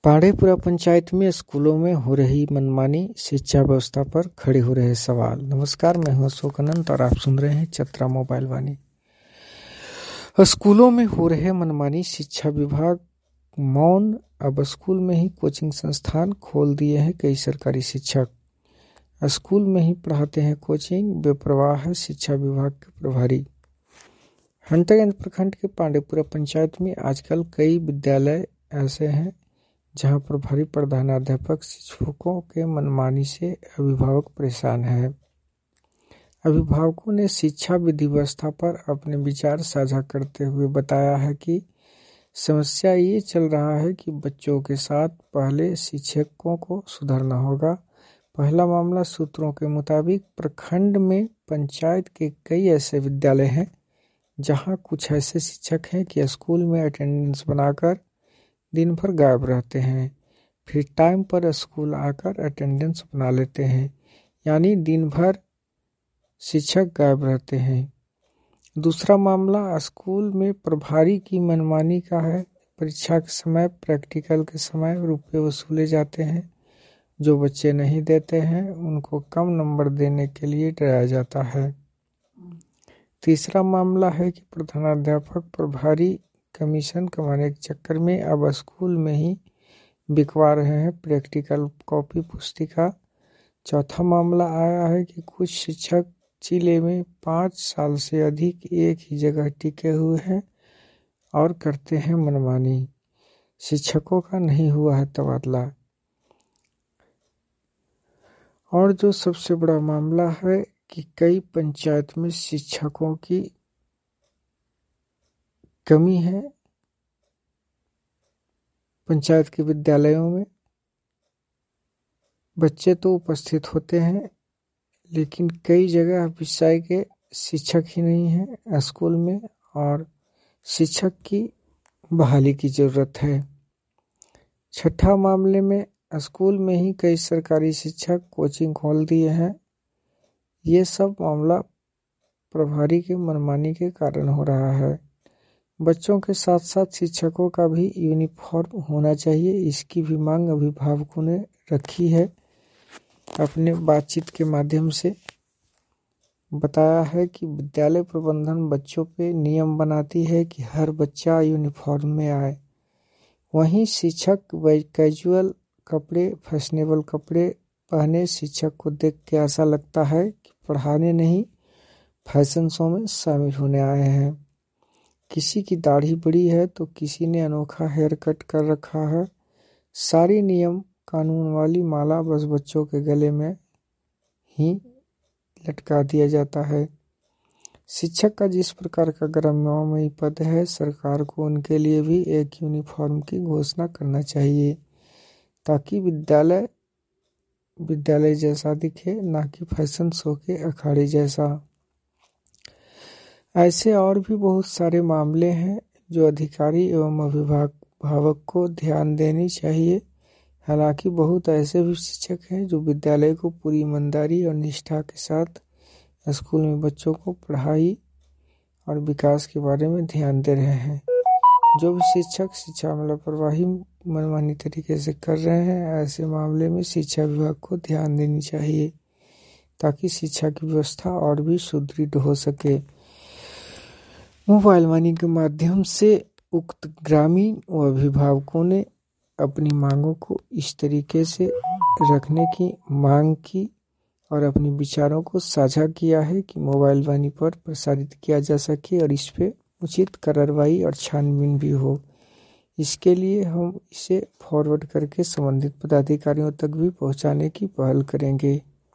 पांडेपुरा पंचायत में स्कूलों में हो रही मनमानी, शिक्षा व्यवस्था पर खड़े हो रहे सवाल। नमस्कार, मैं हूं अशोक अनंत और आप सुन रहे हैं चतरा मोबाइल वाणी। स्कूलों में हो रहे मनमानी, शिक्षा विभाग मौन। अब स्कूल में ही कोचिंग संस्थान खोल दिए हैं कई सरकारी शिक्षक। स्कूल में ही पढ़ाते हैं कोचिंग, बेपरवाह है शिक्षा विभाग के प्रभारी। हंटरगंज प्रखंड के पांडेपुरा पंचायत में आजकल कई विद्यालय ऐसे हैं जहां प्रभारी प्रधानाध्यापक शिक्षकों के मनमानी से अभिभावक परेशान है। अभिभावकों ने शिक्षा विधि व्यवस्था पर अपने विचार साझा करते हुए बताया है कि समस्या ये चल रहा है कि बच्चों के साथ पहले शिक्षकों को सुधरना होगा। पहला मामला, सूत्रों के मुताबिक प्रखंड में पंचायत के कई ऐसे विद्यालय हैं जहां कुछ ऐसे शिक्षक हैं कि स्कूल में अटेंडेंस बनाकर दिन भर गायब रहते हैं, फिर टाइम पर स्कूल आकर अटेंडेंस बना लेते हैं, यानी दिन भर शिक्षक गायब रहते हैं। दूसरा मामला स्कूल में प्रभारी की मनमानी का है। परीक्षा के समय, प्रैक्टिकल के समय रुपये वसूले जाते हैं। जो बच्चे नहीं देते हैं उनको कम नंबर देने के लिए डराया जाता है। तीसरा मामला है कि प्रधानाध्यापक प्रभारी कमीशन कमाने के चक्कर में अब स्कूल में ही बिकवा रहे हैं प्रैक्टिकल कॉपी पुस्तिका। चौथा मामला आया है कि कुछ शिक्षक जिले में 5 साल से अधिक एक ही जगह टिके हुए हैं और करते हैं मनमानी। शिक्षकों का नहीं हुआ है तबादला। और जो सबसे बड़ा मामला है कि कई पंचायत में शिक्षकों की कमी है। पंचायत के विद्यालयों में बच्चे तो उपस्थित होते हैं, लेकिन कई जगह विषय के शिक्षक ही नहीं हैं स्कूल में, और शिक्षक की बहाली की जरूरत है। छठा मामले में स्कूल में ही कई सरकारी शिक्षक कोचिंग खोल दिए हैं। ये सब मामला प्रभारी के मनमानी के कारण हो रहा है। बच्चों के साथ साथ शिक्षकों का भी यूनिफॉर्म होना चाहिए, इसकी भी मांग अभिभावकों ने रखी है। अपने बातचीत के माध्यम से बताया है कि विद्यालय प्रबंधन बच्चों पे नियम बनाती है कि हर बच्चा यूनिफॉर्म में आए। वहीं शिक्षक कैजुअल कपड़े, फैशनेबल कपड़े पहने शिक्षक को देख के ऐसा लगता है कि पढ़ाने नहीं, फैशन शो में शामिल होने आए हैं। किसी की दाढ़ी बड़ी है तो किसी ने अनोखा हेयर कट कर रखा है। सारी नियम कानून वाली माला बस बच्चों के गले में ही लटका दिया जाता है। शिक्षक का जिस प्रकार का गरमामयी पद है, सरकार को उनके लिए भी एक यूनिफॉर्म की घोषणा करना चाहिए, ताकि विद्यालय जैसा दिखे, ना कि फैशन शो के अखाड़े जैसा। ऐसे और भी बहुत सारे मामले हैं जो अधिकारी एवं अभिभावक को ध्यान देनी चाहिए। हालांकि बहुत ऐसे भी शिक्षक हैं जो विद्यालय को पूरी ईमानदारी और निष्ठा के साथ स्कूल में बच्चों को पढ़ाई और विकास के बारे में ध्यान दे रहे हैं। जो भी शिक्षक शिक्षा में लापरवाही मनमानी तरीके से कर रहे हैं, ऐसे मामले में शिक्षा विभाग को ध्यान देनी चाहिए, ताकि शिक्षा की व्यवस्था और भी सुदृढ़ हो सके। मोबाइल वाणी के माध्यम से उक्त ग्रामीण व अभिभावकों ने अपनी मांगों को इस तरीके से रखने की मांग की और अपने विचारों को साझा किया है कि मोबाइल वाणी पर प्रसारित किया जा सके और इस पे उचित कार्रवाई और छानबीन भी हो। इसके लिए हम इसे फॉरवर्ड करके संबंधित पदाधिकारियों तक भी पहुंचाने की पहल करेंगे।